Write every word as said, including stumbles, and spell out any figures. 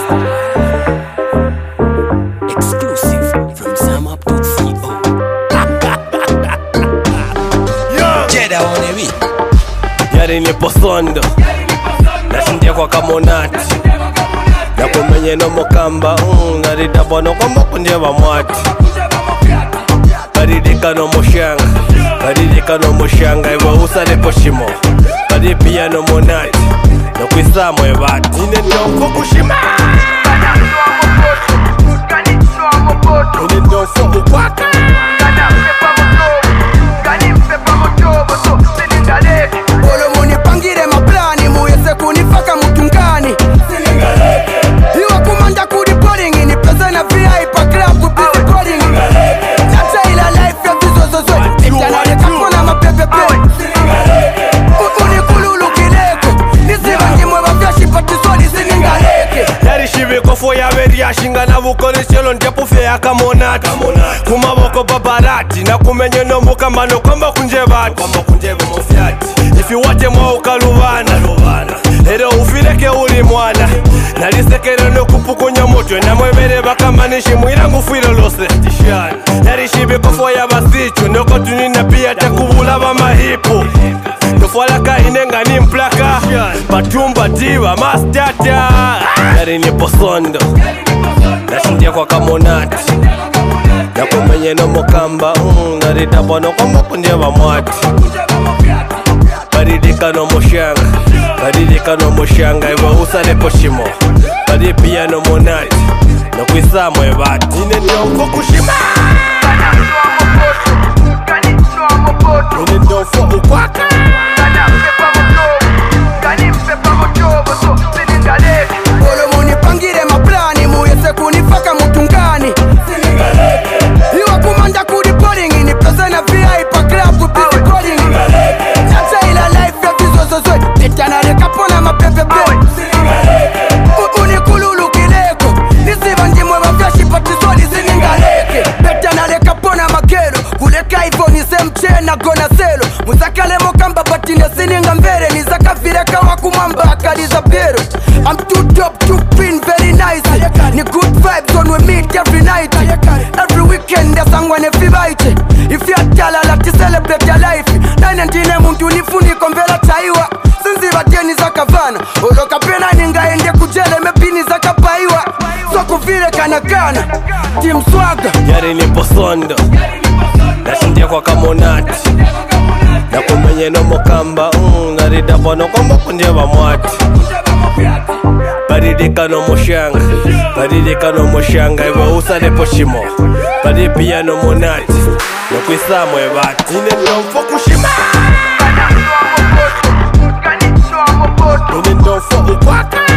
Exclusive from Zamup dot co. Jeda on the beat. Yari nipo sondo nashindia kwa kamonati nakumenye no mukamba mm, naridabano kwamba kunjeba mwati karidika no mushanga karidika no mushanga iwe usalepo shimo karipia no monati nokwisamo ebati ine ndonfo kushima ine ndonfo ukwaka Pangire maplani muyese kunifaka mutungani iwa kumanda kudi boarding ini pesa na V I P club busy boarding nata ila life ya vizozozo itanale kakona mapepepe unikululu kileko nisibangi mweba vyashi patiswali siningaleke yari shibikofo yaberi yashinga na bukoleshelo ntepufe yakamonati kumaboko babarati nakumenye no mukambano kwamba kunjebati ifiwate mwa ukalubana ero ufileke uli mwana nalisekere no kupukunya moto namwebere bakamanishi mwirangu fuilo lose yarishibikofo yabasichu noko tunina pia takubula bamahipu tofalaka inenga ni mplaka batumba diva mastata yari nipo sondo nashindia kwa kamonati nakumenye no mukamba mm, naridabano kwamba kunjeba mwati karidika no mushanga karidika no mushanga iwe usalepo shimo karipia no monati nokwisamo ebati ine ndonfo kushima ine ndonfo ukwaka Olomoni pangire maplani muyese kunifaka mutungani iwa kumanda kudi boarding ini pesa na V I P club busy boarding nata ila life ya vizozozo itanale kapona mapepepe unikululu kileko nisibangi mweba vyashi patiswali siningaleke betanale kapona makelo kuleka hivyo nisemchena gona selo musakalemo kamba batine sininga mbere nizakavireka wakumwamba akaliza pero I'm too dope, too pin, very nice. Ni good vibes when we meet every night. Every weekend there's someone if you bite. If you're talala to celebrate your life. Nine and ten muntu nifuni konvela taiwa. Sinzi bateni za kavana. Oloka pena ninga ende kujele mepini za kapaiwa. So kuvile kana kana. Team Swagger. yari nipo sondo nashindia kwa kamonati nakumenye no mukamba mm, naridabano kwamba kunjeba mwati karidika no mushanga karidika no mushanga iwe usalepo shimo karipia no monati nokwisamo ebati ine ndonfo kushima ine ndonfo ukwaka